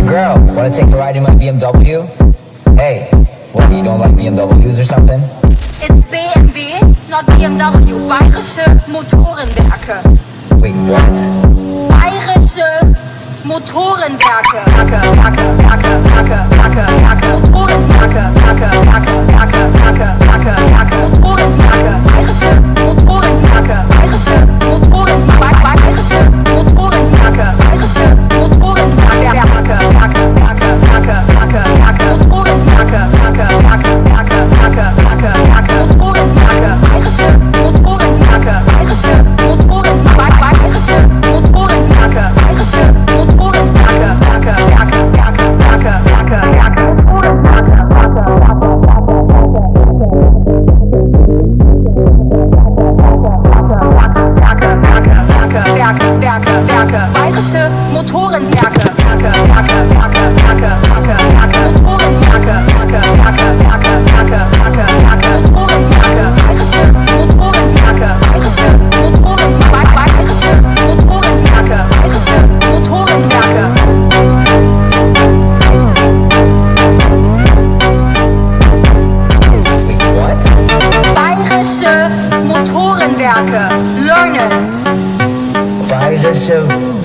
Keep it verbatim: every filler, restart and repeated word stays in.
Girl, wanna take a ride in my B M W? Hey, what, you don't like B M Ws or something? It's B M W, not B M W. Bayerische Motorenwerke. Wait, what? Bayerische Motorenwerke. Werke, Werke, Werke, Werke, Werke, Werke, Motorenwerke. Werke, Werke, Werke, Werke, Werke, Werke, Motorenwerke. Bayerische Motorenwerke. Bayerische Motorenwerke. Bayerische Motorenwerke. Bayerische Motorenwerke. Werke, Werke, Werke, Werke, Werke, Werke, Motorenwerke. Werke, Werke, Werke, Werke, Werke, Werke, Motorenwerke. Bayerische Motorenwerke. Bayerische Motorenwerke. Bayerische Motorenwerke. Bayerische Motorenwerke. Werke, Werke, Werke, Werke, Werke, Werke, Motorenwerke. Werke, Werke, Werke, bayerische Motorenwerke. Werke, Werke, Werke, Werke, Werke, Werke, Motorenwerke. Werke, Werke, Werke, Werke, Werke, Werke, Motorenwerke. Bayerische Motorenwerke. Bayerische Motorenwerke. Bayerische Motorenwerke. Bayerische Motorenwerke. What? Bayerische Motorenwerke. Learn it. Bayerische